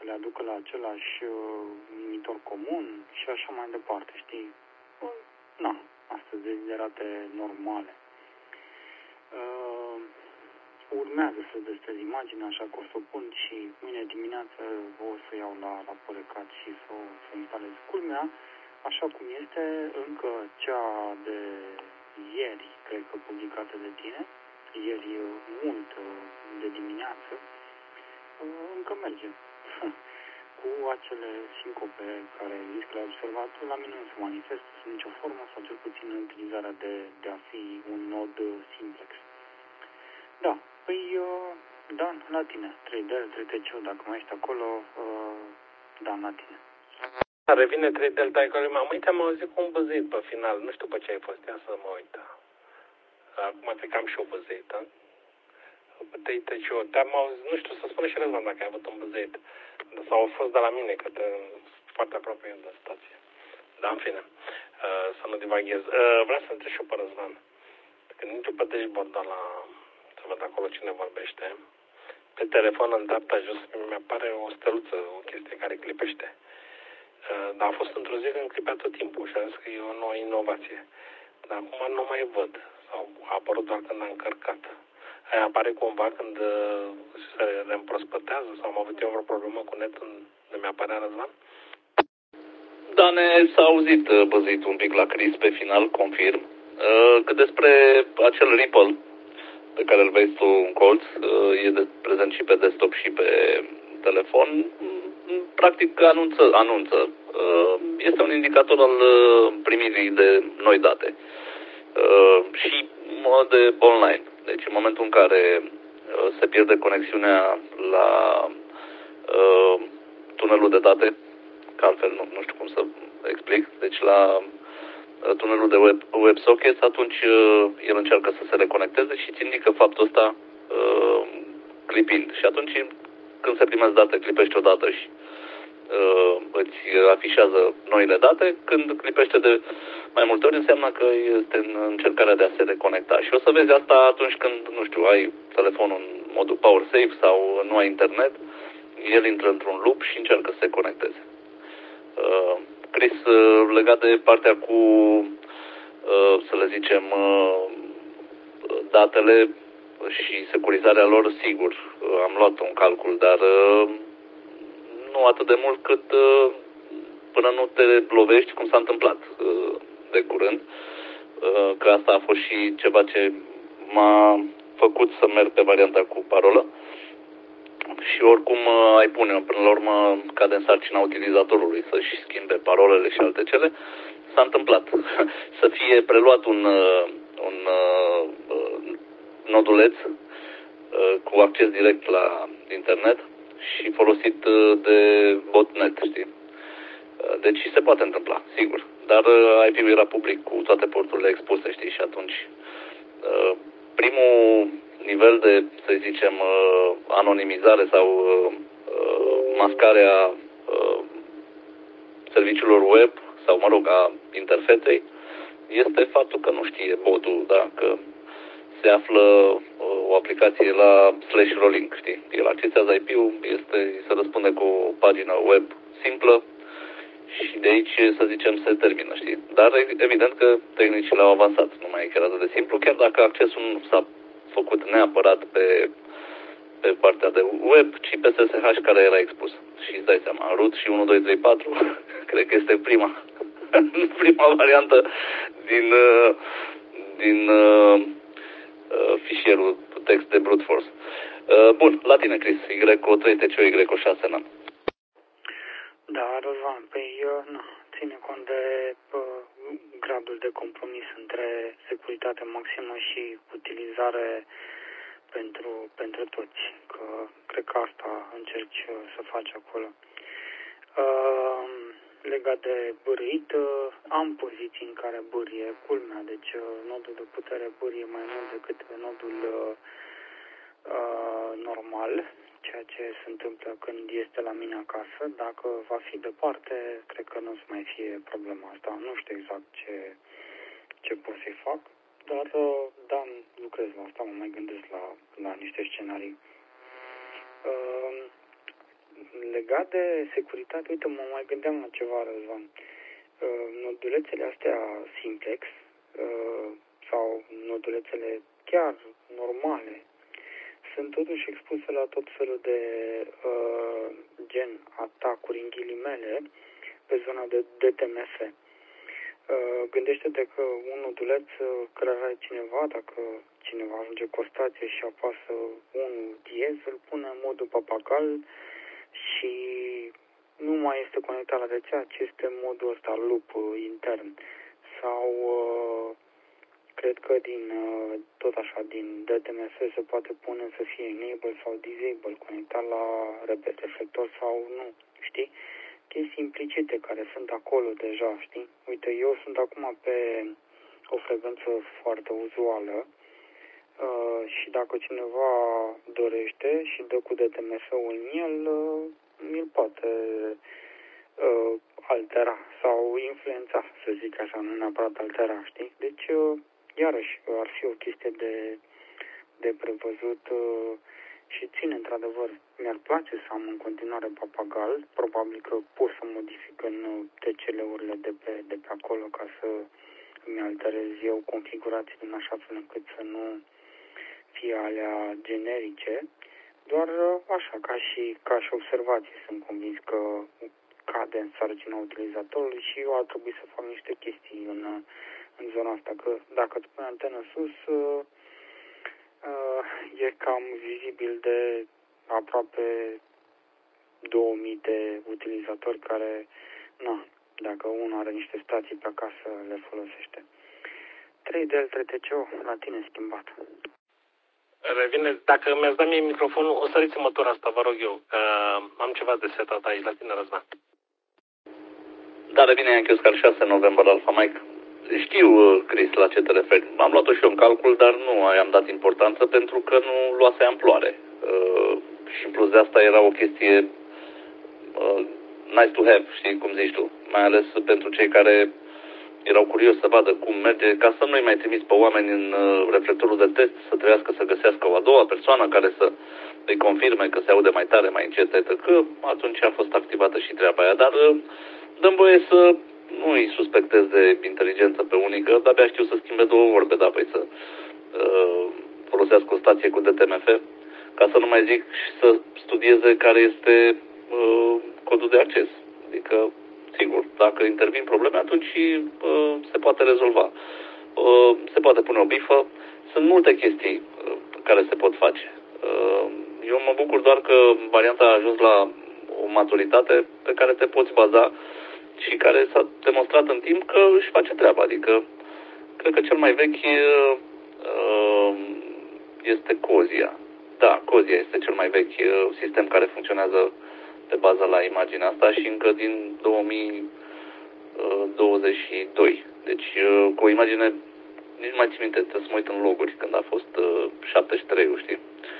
le aducă la același numitor comun și așa mai departe, știi? Na, astea deziderate normale. Urmează să destez imaginea, așa că o să o pun și mâine dimineață o să iau la polecat și să o instalez. Culmea, așa cum este, încă cea de ieri, cred că publicată de tine, ieri mult de dimineață, încă merge. Cu acele sincope care zic că le-ai observat, la mine nu se manifestă sub nicio formă sau cel puțin în utilizarea de a fi un nod simplex. Da, păi, Dan, la tine, 3DL, 3TCO, dacă mai ești acolo, Dan, la tine. Revine 3DL, Taicole, m-am uitat, am auzit cu un băzit pe final, nu știu pe ce ai fost, ia să mă uit. Acum cred că am și o băzită. Pe 3TCO, te-am auzit, nu știu să spună și Răzvan dacă ai avut un băzit. Sau au fost de la mine, că foarte aproape de stație. Da, în fine, să nu divaghez. Vreau să întreb și eu pe Răzvan. Când intru pe dashboard să văd acolo cine vorbește, pe telefon în dreapta jos mi-apare o steluță, o chestie care clipește. Dar a fost într-o zi când clipea tot timpul și am zis că e o nouă inovație. Dar acum nu mai văd. Sau a apărut doar când am încărcat. Aia apare cumva când se reîmprospătează sau am avut eu vreo problemă cu netul de mi-apărea Răzvan? Dane, s-a auzit băzit un pic la Chris pe final, confirm. Cât despre acel Ripple pe care îl vezi tu în colț, e prezent și pe desktop și pe telefon, practic anunță. Este un indicator al primirii de noi date și de online. Deci în momentul în care se pierde conexiunea la tunelul de date, că altfel nu știu cum să explic, deci la tunelul de WebSockets, atunci el încearcă să se reconecteze și îți indică faptul ăsta clipind. Și atunci când se primesc date, clipești o dată și îți afișează noile date. Când clipește de mai multe ori, înseamnă că este în încercarea de a se reconecta. Și o să vezi asta atunci când, nu știu, ai telefonul în modul power safe sau nu ai internet, el intră într-un loop și încearcă să se conecteze. Chris, legat de partea cu, să le zicem, datele și securizarea lor, sigur, am luat un calcul, dar nu atât de mult cât până nu te lovești, cum s-a întâmplat de curând, că asta a fost și ceva ce m-a făcut să merg pe varianta cu parolă. Și oricum ai pune, până la urmă cade în sarcina utilizatorului să-și schimbe parolele și alte cele. S-a întâmplat să fie preluat un noduleț cu acces direct la internet și folosit de botnet, știi? Deci se poate întâmpla, sigur. Dar IP-ul era public cu toate porturile expuse, știi? Și atunci primul nivel de, să zicem, anonimizare sau mascarea serviciilor web sau, mă rog, a interfeței este faptul că nu știe botul, da? Că se află o aplicație la /rolling, știi? El accesează IP-ul, se răspunde cu o pagină web simplă și de aici, să zicem, se termină, știi? Dar evident că tehnicile au avansat, nu mai e chiar atât de simplu, chiar dacă accesul nu s-a făcut neapărat pe partea de web, ci pe SSH care era expus. Și îți dai seama, root și 1, 2, 3, 4, cred că este prima variantă din fișierul text de brute force. Bun, la tine, Chris, Y3TCO, Y6, n-am. Da, Răzvan, păi ține cont de gradul de compromis între securitate maximă și utilizare pentru toți, că cred că asta încerci să faci acolo. Legat de bârâit, am poziții în care bârie culmea, deci nodul de putere bârie mai mult decât nodul normal, ceea ce se întâmplă când este la mine acasă. Dacă va fi departe, cred că nu o să mai fie problema asta. Nu știu exact ce pot să-i fac, dar da, lucrez la asta, mă mai gândesc la niște scenarii. legat de securitate, uite, mă mai gândeam la ceva, Răzvan. Nodulețele astea simplex sau nodulețele chiar normale sunt totuși expuse la tot felul de gen atacuri în ghilimele pe zona de DTMF. Gândește-te că un noduleț care are cineva, dacă cineva ajunge cu o stație și apasă unul diez, îl pune în modul papagal și nu mai este conectat la rețea, ci este în modul ăsta loop intern. Sau cred că tot așa, din DTMF se poate pune să fie enable sau disable, conectat la reflector sau nu, știi? Chestii implicite care sunt acolo deja, știi? Uite, eu sunt acum pe o frecvență foarte uzuală și dacă cineva dorește și dă cu DTMF-ul în el, îl poate altera sau influența, să zic așa, nu neapărat altera, știi? Deci, iarăși, ar fi o chestie de prevăzut și ține, într-adevăr, mi-ar place să am în continuare papagal, probabil că pot să modific în TCL-urile de pe acolo ca să îmi alterez eu configurațiile în așa fel încât să nu fie alea generice, doar așa, ca și observație, sunt convins că cade în sarcina utilizatorului și eu ar trebui să fac niște chestii în zona asta, că dacă îți pui antenă sus, e cam vizibil de aproape 2000 de utilizatori care, dacă unul are niște stații pe acasă, le folosește. 3DL 3TCO, la tine schimbat. Revine, dacă mi-ați dat mie microfonul, o săriți-mă tura asta, vă rog eu, că am ceva de setat aici, la tine, Răzvan. Da, revine Yankee Oscar 6 November Alpha Mike. Știu, Chris, la ce te referi. Am luat-o și eu în calcul, dar nu i-am dat importanță pentru că nu luase amploare. Și în plus de asta era o chestie nice to have, știi cum zici tu. Mai ales pentru cei care erau curioși să vadă cum merge, ca să nu-i mai trimiți pe oameni în reflectorul de test, să trebuiască să găsească o a doua persoană care să îi confirme că se aude mai tare, mai încet, că atunci a fost activată și treaba aia. Dar dăm voie să nu îi suspectez de inteligență pe unii, că de-abia știu să schimbe două vorbe, da, păi să folosească o stație cu DTMF, ca să nu mai zic și să studieze care este codul de acces. Adică, sigur, dacă intervin probleme, atunci se poate rezolva. Se poate pune o bifă. Sunt multe chestii care se pot face. Eu mă bucur doar că varianta a ajuns la o maturitate pe care te poți baza și care s-a demonstrat în timp că își face treaba. Adică, cred că cel mai vechi este Cozia. Da, Cozia este cel mai vechi sistem care funcționează pe bază la imaginea asta și încă din 2022. Deci, cu o imagine, nici nu mai țin minte, trebuie să mă uit în loguri, când a fost 73-ul, știi?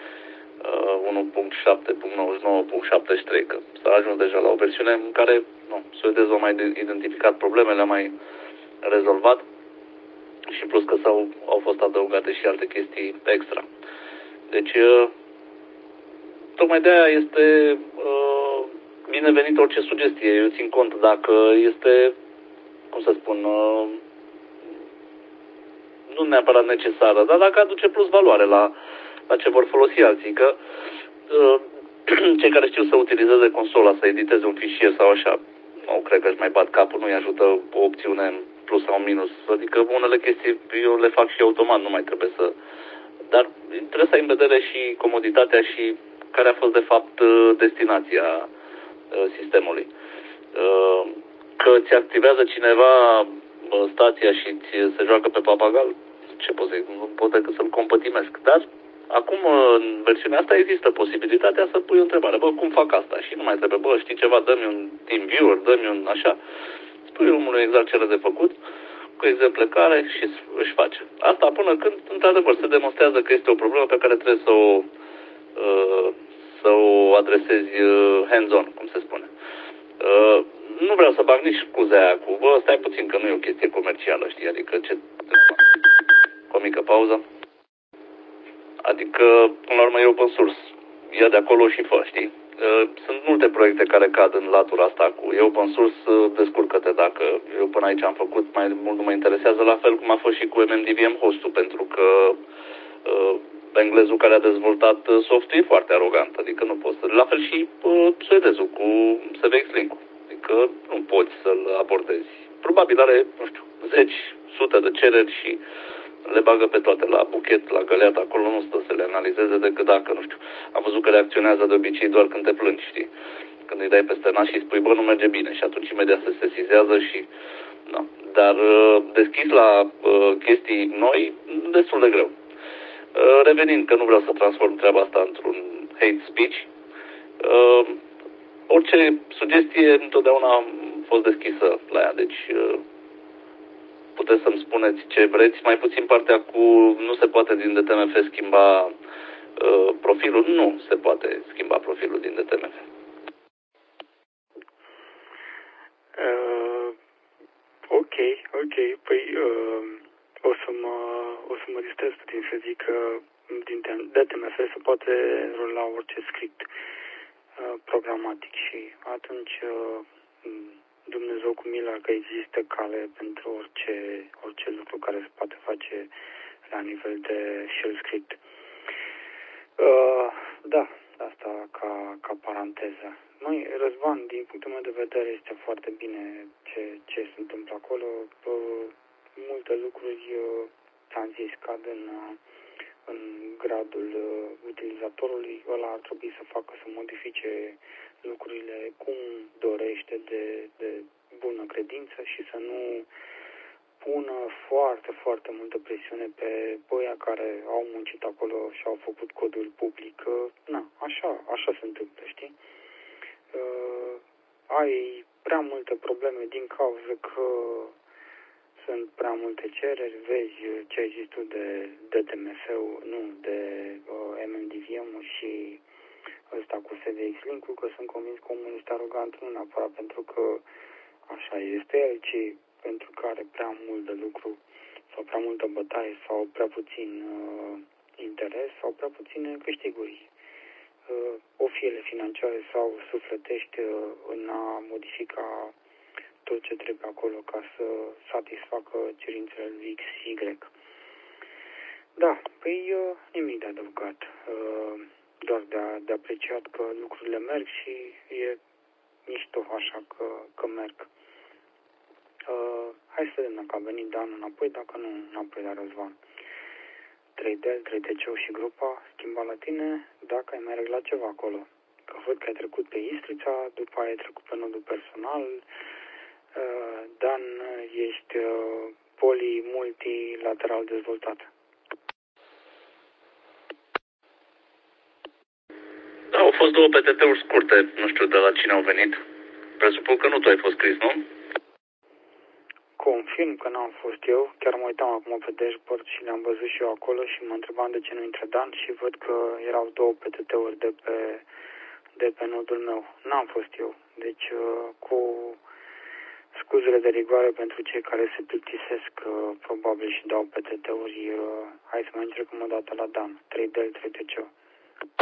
1.7.99.73, că s-a ajuns deja la o versiune în care suedezul a mai identificat problemele, a mai rezolvat și plus că au fost adăugate și alte chestii extra. Deci, tocmai de aia este binevenit orice sugestie. Eu țin cont dacă este, cum să spun, nu neapărat necesară, dar dacă aduce plus valoare la ce vor folosi alții, că cei care știu să utilizeze consola, să editeze un fișier sau așa, nu cred că își mai bat capul, nu-i ajută o opțiune în plus sau în minus. Adică unele chestii eu le fac și automat, nu mai trebuie să... Dar trebuie să ai în vedere și comoditatea și care a fost de fapt destinația sistemului. Că ți activează cineva stația și se joacă pe papagal, ce pot să zic, nu pot decât să-l compătimesc. Dar acum, în versiunea asta, există posibilitatea să pui o întrebare. Cum fac asta? Și nu mai trebuie, știi ceva, dă-mi un TeamViewer, dă-mi un așa. Spui omului exact ce are de făcut, cu exemple care și își face. Asta până când, într-adevăr, se demonstrează că este o problemă pe care trebuie să o adresezi hands-on, cum se spune. Nu vreau să bag nici scuze aia cu, stai puțin că nu e o chestie comercială, știi, adică cu o mică pauză. Adică, până la urmă, e open source. Ia de acolo și fă, știi? Sunt multe proiecte care cad în latura asta cu e open source, descurcă-te dacă eu până aici am făcut, mai mult nu mă interesează, la fel cum a fost și cu MMDVM host-ul, pentru că englezul care a dezvoltat softul e foarte arogant, adică nu poți să... La fel și suedezul cu SVX Link-ul, adică nu poți să-l abordezi. Probabil are, nu știu, 10, sute de cereri și le bagă pe toate la buchet, la găleată, acolo nu stă să le analizeze decât dacă, nu știu, am văzut că reacționează de obicei doar când te plângi, știi? Când îi dai peste nas și spui, bă, nu merge bine și atunci imediat se sesizează și... Da. Dar deschis la chestii noi, destul de greu. Revenind, că nu vreau să transform treaba asta într-un hate speech, orice sugestie întotdeauna am fost deschisă la ea, deci puteți să-mi spuneți ce vreți, mai puțin partea cu nu se poate din DTMF schimba profilul, nu se poate schimba profilul din DTMF. Ok, păi o să mă distrez puțin să zic că din DTMF se poate rula orice script programatic și atunci Dumnezeu cu mila că există cale pentru orice lucru care se poate face la nivel de shell script. Da, asta ca paranteză. Măi, Răzvan, din punctul meu de vedere este foarte bine ce se întâmplă acolo. Multe lucruri, ți-am zis, cad în gradul utilizatorului. Ăla ar trebui să facă, să modifice lucrurile cum dorește de bună credință și să nu pună foarte, foarte multă presiune pe băia care au muncit acolo și au făcut codul public. Na, așa se întâmplă, știi? Ai prea multe probleme din cauza că sunt prea multe cereri, vezi ce ai zis tu de DTMF-ul, nu, de MMDVM-ul și ăsta cu SVX Link-ul, că sunt convins că omul este arogant, nu neapărat pentru că așa este el, ci pentru că are prea mult de lucru sau prea multă bătaie sau prea puțin interes sau prea puține câștiguri. O fie ele financiare sau sufletești în a modifica tot ce trebuie acolo ca să satisfacă cerințele lui X, Y. Da, păi nimic de adăugat, doar de apreciat că lucrurile merg și e mișto așa că merg. Hai să vedem dacă a venit Dan înapoi, dacă nu, înapoi la Răzvan. 3D, 3DC și grupa, schimba la tine dacă ai mai reglat ceva acolo. Că văd că ai trecut pe Istrița, după aia ai trecut pe nodul personal. Dan, ești multilateral dezvoltat. Da, au fost 2 PTT-uri scurte, nu știu de la cine au venit. Presupun că nu tu ai fost scris, nu? Confirm că n-am fost eu, chiar mă uitam acum pe dashboard și le-am văzut și eu acolo și mă întrebam de ce nu intră Dan și văd că erau 2 PTT-uri de pe nodul meu. N-am fost eu, deci cu scuzele de rigoare pentru cei care se plictisesc probabil și dau PTT-uri, hai să mai încercăm o dată la Dan, 3D, 3DC.